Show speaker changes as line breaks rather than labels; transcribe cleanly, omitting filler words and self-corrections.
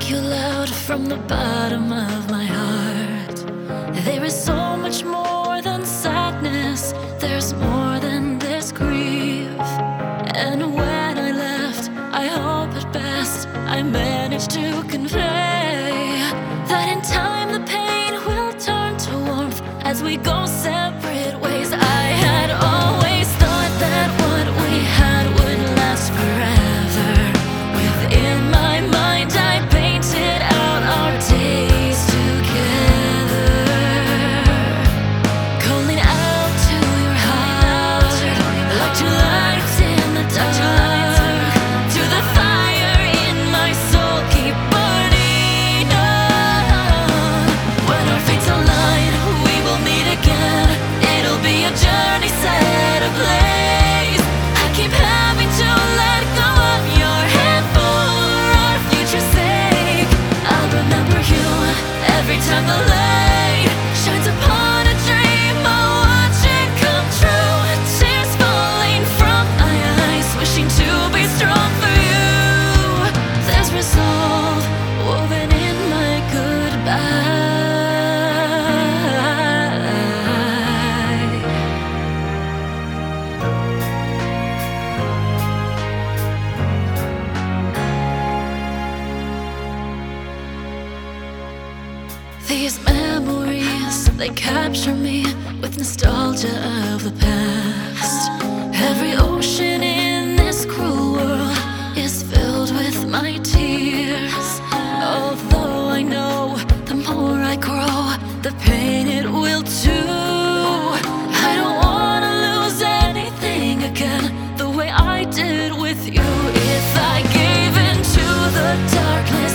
thank you loud from the bottom of my heart. There is so much more than sadness, there's more than this grief. And when I left, I hope at best I managed to convey that in time the pain will turn to warmth as we go separate ways. I had always thought that what we had would last forever. Within my mind I painted out our days together, calling out to your heart like two lights in the dark, to the fire in my soul keep burning on. When our fates align, we will meet again. It'll be a journey set ablaze. I keep having to let go of your hand for our future's sake. I'll remember you every time the light shines upon a dream. I'll watch it come true. Tears falling from my eyes, wishing to be strong for you. There's resolve woven in my goodbye. These memories, they capture me with nostalgia of the past. Every ocean in this cruel world is filled with my tears. Although I know the more I grow, the pain it will too. I don't wanna lose anything again the way I did with you. If I gave into the darkness,